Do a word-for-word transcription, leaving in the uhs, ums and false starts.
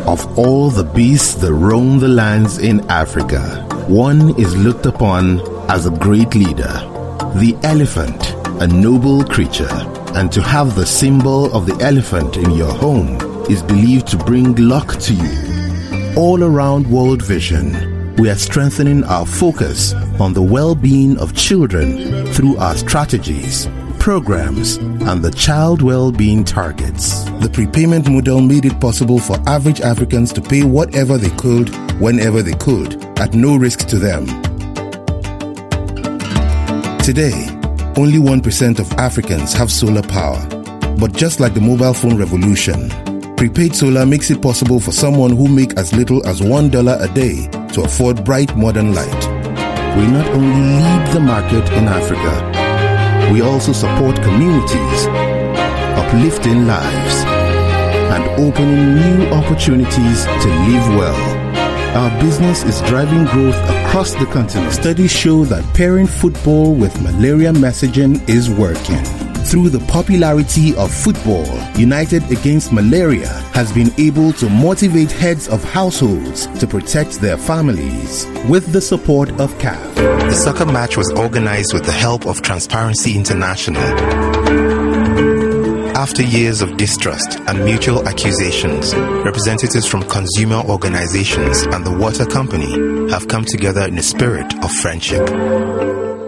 Of all the beasts that roam the lands in Africa, one is looked upon as a great leader, the elephant, a noble creature, and to have the symbol of the elephant in your home is believed to bring luck to you. All around World Vision, we are strengthening our focus on the well-being of children through our strategies, programs, and the child well-being targets. The prepayment model made it possible for average Africans to pay whatever they could, whenever they could, at no risk to them. Today, only one percent of Africans have solar power. But just like the mobile phone revolution, prepaid solar makes it possible for someone who make as little as one dollar a day to afford bright modern light. We not only lead the market in Africa, we also support communities, uplifting lives, and opening new opportunities to live well. Our business is driving growth across the continent. Studies show that pairing football with malaria messaging is working. Through the popularity of football, United Against Malaria has been able to motivate heads of households to protect their families with the support of C A F. The soccer match was organized with the help of Transparency International. After years of distrust and mutual accusations, representatives from consumer organizations and the water company have come together in a spirit of friendship.